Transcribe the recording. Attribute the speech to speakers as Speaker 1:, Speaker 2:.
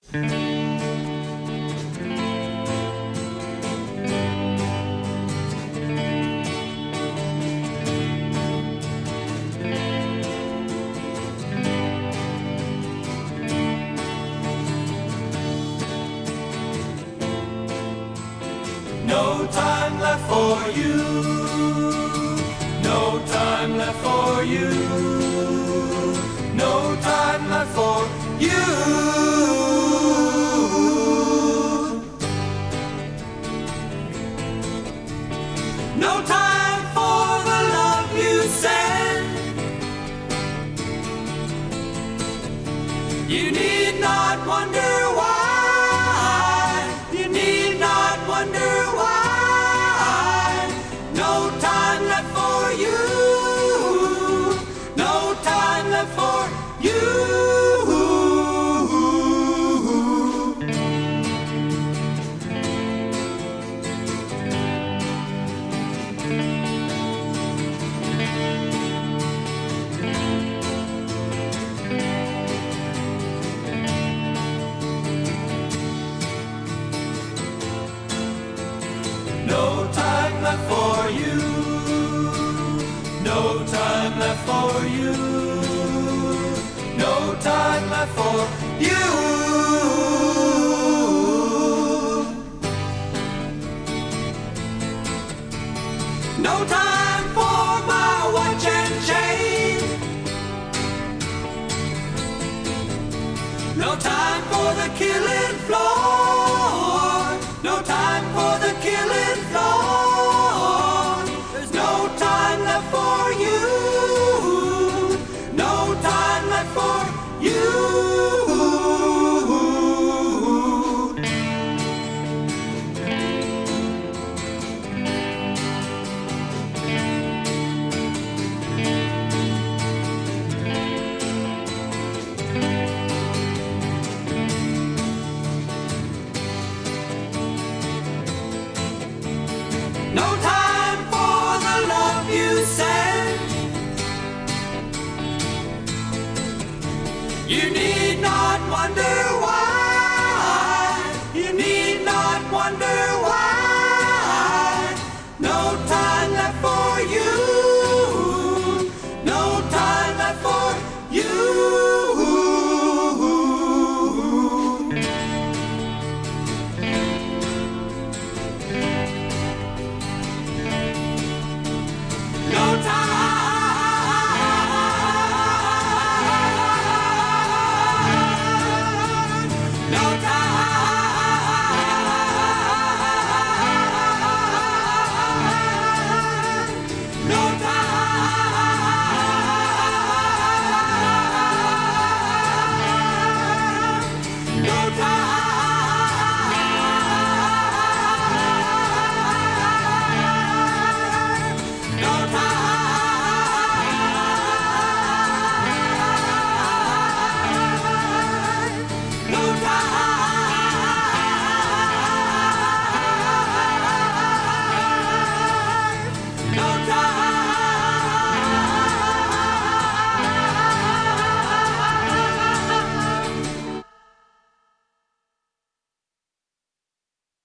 Speaker 1: No time left for you. No time left for you. No time left for you. No time for the love you send. You need not wonder why. You need not wonder why. No time left for you. No time left for you. No time left for you. No time left for you. No time left for you. No time for my watch and chain. No time for the killing floor. No time for the killing floor. There's no time left for you. No time left for you. No time for the love you send. You need not wonder why. You need not wonder why.